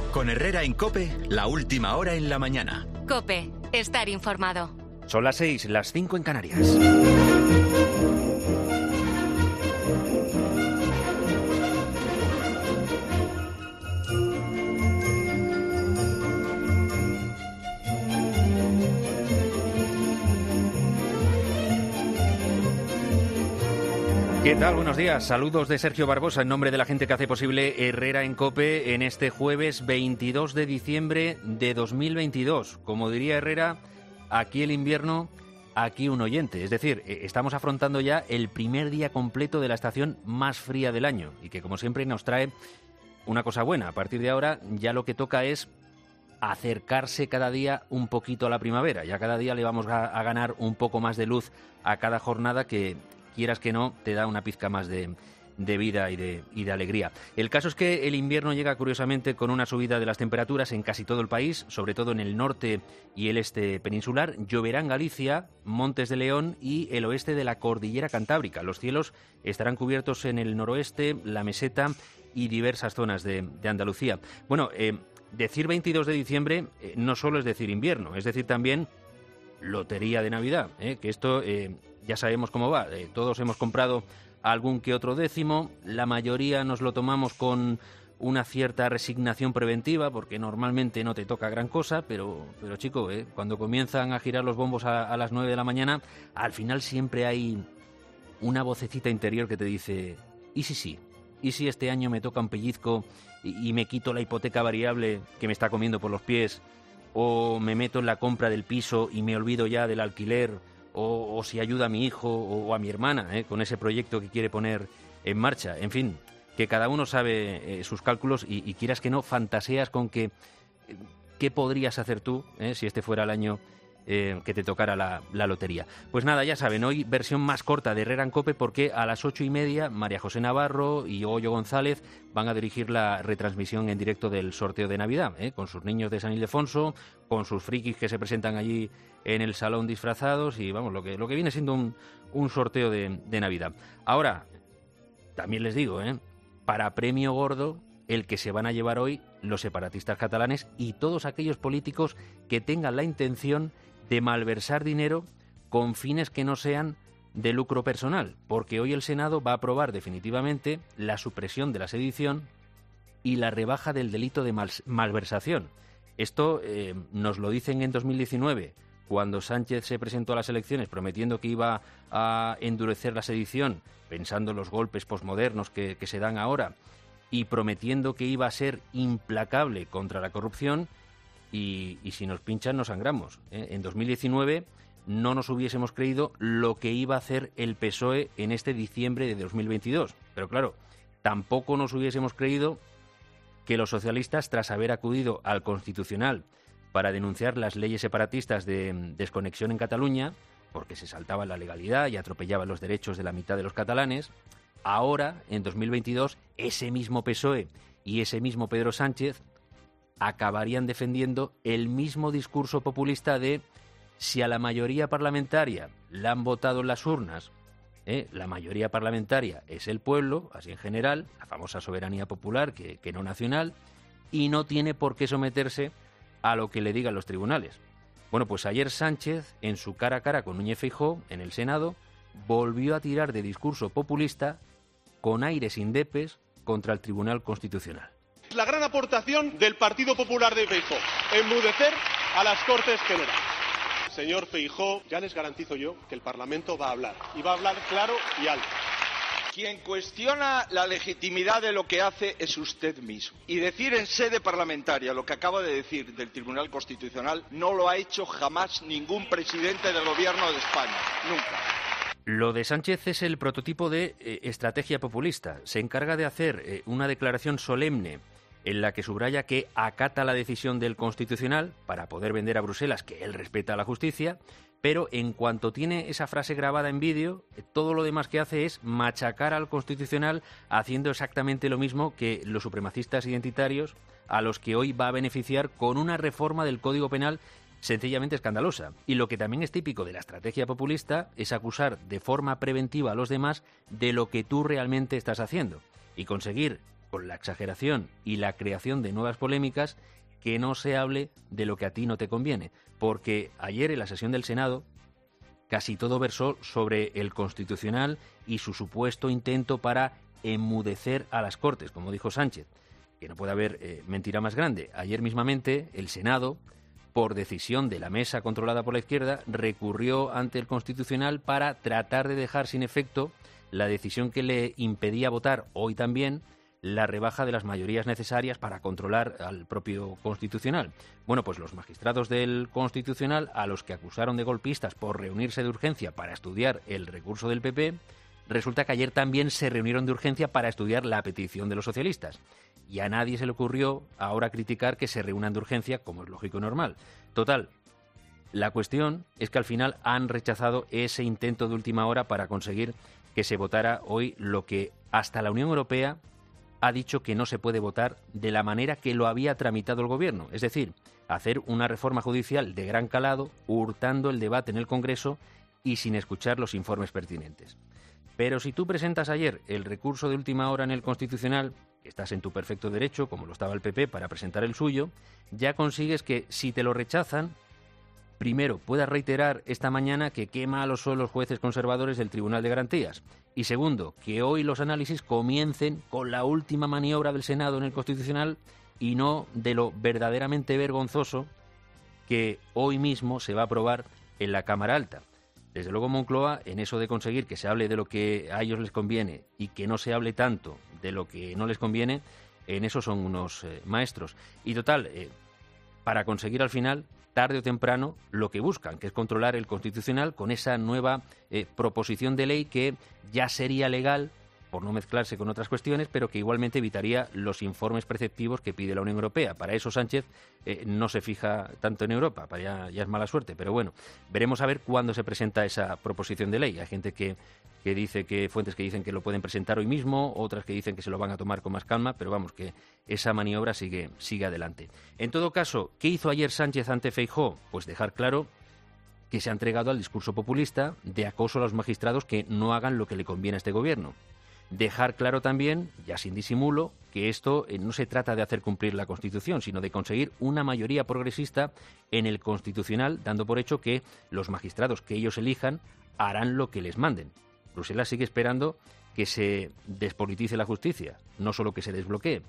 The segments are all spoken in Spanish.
Con Herrera en COPE, la última hora en la mañana. COPE, estar informado. Son las 6, las 5 en Canarias. ¿Qué tal? Buenos días. Saludos de Sergio Barbosa en nombre de la gente que hace posible Herrera en COPE en este jueves 22 de diciembre de 2022. Como diría Herrera, aquí el invierno, aquí un oyente. Es decir, estamos afrontando ya el primer día completo de la estación más fría del año y que, como siempre, nos trae una cosa buena. A partir de ahora ya lo que toca es acercarse cada día un poquito a la primavera. Ya cada día le vamos a ganar un poco más de luz a cada jornada que, quieras que no, te da una pizca más de vida y de alegría. El caso es que el invierno llega curiosamente con una subida de las temperaturas en casi todo el país, sobre todo en el norte y el este peninsular. Lloverá en Galicia, Montes de León y el oeste de la Cordillera Cantábrica. Los cielos estarán cubiertos en el noroeste, la meseta y diversas zonas de Andalucía. Bueno, decir 22 de diciembre no solo es decir invierno, es decir también lotería de Navidad, que esto ya sabemos cómo va. Todos hemos comprado algún que otro décimo, la mayoría nos lo tomamos con una cierta resignación preventiva, porque normalmente no te toca gran cosa, pero chico, cuando comienzan a girar los bombos a las 9 de la mañana, al final siempre hay una vocecita interior que te dice, ¿y si sí? ¿Y si este año me toca un pellizco y me quito la hipoteca variable que me está comiendo por los pies? ¿O me meto en la compra del piso y me olvido ya del alquiler? O si ayuda a mi hijo o a mi hermana con ese proyecto que quiere poner en marcha. En fin, que cada uno sabe sus cálculos y quieras que no, fantaseas con que qué podrías hacer tú si este fuera el año que te tocara la lotería. Pues nada, ya saben, hoy versión más corta de Herrera en COPE, porque a las 8:30 María José Navarro y Goyo González van a dirigir la retransmisión en directo del sorteo de Navidad, con sus niños de San Ildefonso, con sus frikis que se presentan allí en el salón disfrazados y vamos, lo que viene siendo un sorteo de Navidad. Ahora, también les digo, para premio gordo, el que se van a llevar hoy los separatistas catalanes y todos aquellos políticos que tengan la intención de malversar dinero con fines que no sean de lucro personal, porque hoy el Senado va a aprobar definitivamente la supresión de la sedición y la rebaja del delito de malversación. Esto nos lo dicen en 2019, cuando Sánchez se presentó a las elecciones prometiendo que iba a endurecer la sedición, pensando en los golpes posmodernos que se dan ahora, y prometiendo que iba a ser implacable contra la corrupción, y si nos pinchan nos sangramos. En 2019 no nos hubiésemos creído lo que iba a hacer el PSOE en este diciembre de 2022. Pero claro, tampoco nos hubiésemos creído que los socialistas, tras haber acudido al Constitucional para denunciar las leyes separatistas de desconexión en Cataluña, porque se saltaba la legalidad y atropellaban los derechos de la mitad de los catalanes, ahora, en 2022, ese mismo PSOE y ese mismo Pedro Sánchez acabarían defendiendo el mismo discurso populista de si a la mayoría parlamentaria la han votado en las urnas, la mayoría parlamentaria es el pueblo, así en general, la famosa soberanía popular que no nacional, y no tiene por qué someterse a lo que le digan los tribunales. Bueno, pues ayer Sánchez, en su cara a cara con Núñez Feijóo, en el Senado, volvió a tirar de discurso populista con aires indepes contra el Tribunal Constitucional. La gran aportación del Partido Popular de Feijóo, enmudecer a las Cortes Generales. Señor Feijóo, ya les garantizo yo que el Parlamento va a hablar, y va a hablar claro y alto. Quien cuestiona la legitimidad de lo que hace es usted mismo. Y decir en sede parlamentaria lo que acaba de decir del Tribunal Constitucional no lo ha hecho jamás ningún presidente del Gobierno de España, nunca. Lo de Sánchez es el prototipo de estrategia populista. Se encarga de hacer una declaración solemne en la que subraya que acata la decisión del Constitucional para poder vender a Bruselas que él respeta la justicia, pero en cuanto tiene esa frase grabada en vídeo, todo lo demás que hace es machacar al Constitucional haciendo exactamente lo mismo que los supremacistas identitarios a los que hoy va a beneficiar con una reforma del Código Penal sencillamente escandalosa. Y lo que también es típico de la estrategia populista es acusar de forma preventiva a los demás de lo que tú realmente estás haciendo y conseguir con la exageración y la creación de nuevas polémicas, que no se hable de lo que a ti no te conviene. Porque ayer en la sesión del Senado casi todo versó sobre el Constitucional y su supuesto intento para enmudecer a las Cortes, como dijo Sánchez, que no puede haber mentira más grande. Ayer mismamente el Senado, por decisión de la mesa controlada por la izquierda, recurrió ante el Constitucional para tratar de dejar sin efecto la decisión que le impedía votar hoy también la rebaja de las mayorías necesarias para controlar al propio Constitucional. Bueno, pues los magistrados del Constitucional, a los que acusaron de golpistas por reunirse de urgencia para estudiar el recurso del PP, resulta que ayer también se reunieron de urgencia para estudiar la petición de los socialistas. Y a nadie se le ocurrió ahora criticar que se reúnan de urgencia, como es lógico y normal. Total, la cuestión es que al final han rechazado ese intento de última hora para conseguir que se votara hoy lo que hasta la Unión Europea ha dicho que no se puede votar de la manera que lo había tramitado el Gobierno. Es decir, hacer una reforma judicial de gran calado, hurtando el debate en el Congreso y sin escuchar los informes pertinentes. Pero si tú presentas ayer el recurso de última hora en el Constitucional, estás en tu perfecto derecho, como lo estaba el PP, para presentar el suyo, ya consigues que, si te lo rechazan, primero, puedas reiterar esta mañana que qué malos son los jueces conservadores del Tribunal de Garantías. Y segundo, que hoy los análisis comiencen con la última maniobra del Senado en el Constitucional y no de lo verdaderamente vergonzoso que hoy mismo se va a aprobar en la Cámara Alta. Desde luego Moncloa, en eso de conseguir que se hable de lo que a ellos les conviene y que no se hable tanto de lo que no les conviene, en eso son unos maestros. Y total, para conseguir al final, tarde o temprano, lo que buscan, que es controlar el Constitucional con esa nueva proposición de ley que ya sería legal, por no mezclarse con otras cuestiones, pero que igualmente evitaría los informes preceptivos que pide la Unión Europea. Para eso Sánchez no se fija tanto en Europa, ya es mala suerte, pero bueno, veremos a ver cuándo se presenta esa proposición de ley. Hay gente que dice fuentes que dicen que lo pueden presentar hoy mismo, otras que dicen que se lo van a tomar con más calma, pero vamos, que esa maniobra sigue adelante. En todo caso, ¿qué hizo ayer Sánchez ante Feijóo? Pues dejar claro que se ha entregado al discurso populista de acoso a los magistrados que no hagan lo que le conviene a este gobierno. Dejar claro también, ya sin disimulo, que esto no se trata de hacer cumplir la Constitución, sino de conseguir una mayoría progresista en el Constitucional, dando por hecho que los magistrados que ellos elijan harán lo que les manden. Bruselas sigue esperando que se despolitice la justicia, no solo que se desbloquee.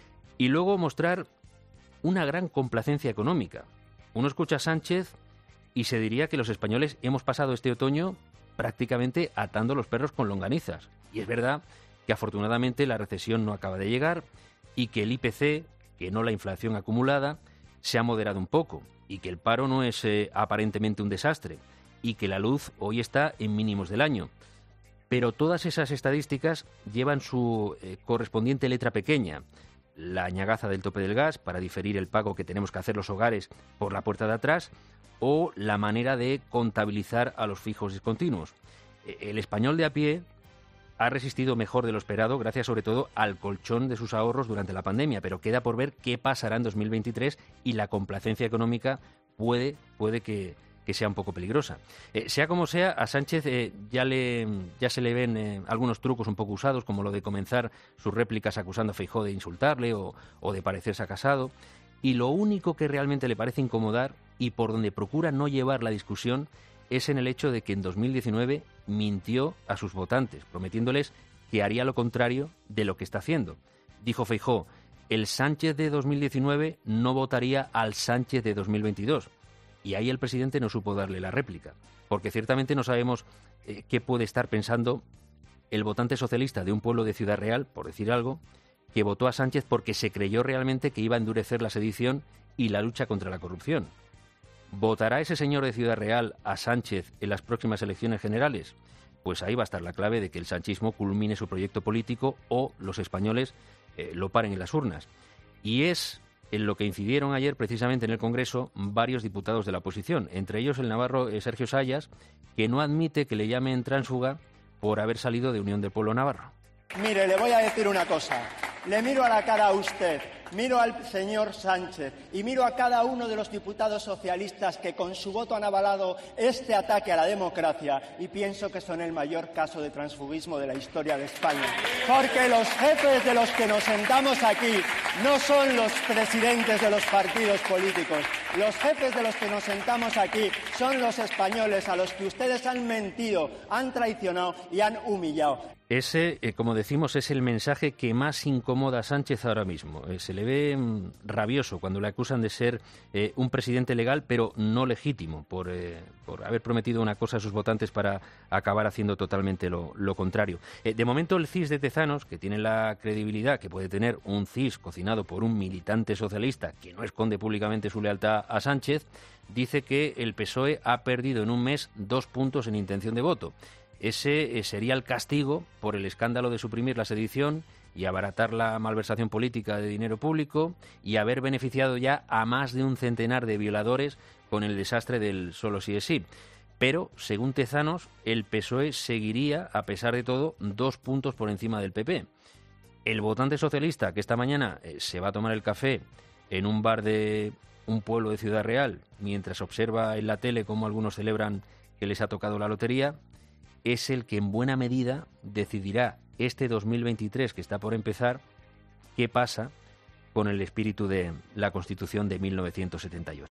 Y luego mostrar una gran complacencia económica. Uno escucha a Sánchez y se diría que los españoles hemos pasado este otoño prácticamente atando los perros con longanizas. Y es verdad que afortunadamente la recesión no acaba de llegar y que el IPC, que no la inflación acumulada, se ha moderado un poco y que el paro no es aparentemente un desastre y que la luz hoy está en mínimos del año. Pero todas esas estadísticas llevan su correspondiente letra pequeña. La añagaza del tope del gas para diferir el pago que tenemos que hacer los hogares por la puerta de atrás o la manera de contabilizar a los fijos discontinuos. El español de a pie ha resistido mejor de lo esperado gracias sobre todo al colchón de sus ahorros durante la pandemia, pero queda por ver qué pasará en 2023 y la complacencia económica puede que sea un poco peligrosa. Sea como sea, a Sánchez ya se le ven algunos trucos un poco usados, como lo de comenzar sus réplicas acusando a Feijóo de insultarle o de parecerse a Casado. Y lo único que realmente le parece incomodar y por donde procura no llevar la discusión es en el hecho de que en 2019 mintió a sus votantes, prometiéndoles que haría lo contrario de lo que está haciendo. Dijo Feijóo, el Sánchez de 2019 no votaría al Sánchez de 2022. Y ahí el presidente no supo darle la réplica, porque ciertamente no sabemos qué puede estar pensando el votante socialista de un pueblo de Ciudad Real, por decir algo, que votó a Sánchez porque se creyó realmente que iba a endurecer la sedición y la lucha contra la corrupción. ¿Votará ese señor de Ciudad Real a Sánchez en las próximas elecciones generales? Pues ahí va a estar la clave de que el sanchismo culmine su proyecto político o los españoles lo paren en las urnas. Y es en lo que incidieron ayer precisamente en el Congreso varios diputados de la oposición, entre ellos el navarro Sergio Sayas, que no admite que le llamen tránsfuga por haber salido de Unión del Pueblo Navarro. Mire, le voy a decir una cosa. Le miro a la cara a usted miro al señor Sánchez y miro a cada uno de los diputados socialistas que con su voto han avalado este ataque a la democracia y pienso que son el mayor caso de transfugismo de la historia de España. Porque los jefes de los que nos sentamos aquí no son los presidentes de los partidos políticos. Los jefes de los que nos sentamos aquí son los españoles a los que ustedes han mentido, han traicionado y han humillado. Ese, como decimos, es el mensaje que más incomoda a Sánchez ahora mismo. Se le ve rabioso cuando le acusan de ser un presidente legal, pero no legítimo, por haber prometido una cosa a sus votantes para acabar haciendo totalmente lo contrario. De momento, el CIS de Tezanos, que tiene la credibilidad que puede tener un CIS cocinado por un militante socialista que no esconde públicamente su lealtad a Sánchez, dice que el PSOE ha perdido en un mes 2 puntos en intención de voto. Ese sería el castigo por el escándalo de suprimir la sedición y abaratar la malversación política de dinero público y haber beneficiado ya a más de un centenar de violadores con el desastre del solo sí es sí. Pero, según Tezanos, el PSOE seguiría, a pesar de todo, 2 puntos por encima del PP. El votante socialista que esta mañana se va a tomar el café en un bar de un pueblo de Ciudad Real mientras observa en la tele cómo algunos celebran que les ha tocado la lotería, es el que en buena medida decidirá este 2023 que está por empezar qué pasa con el espíritu de la Constitución de 1978.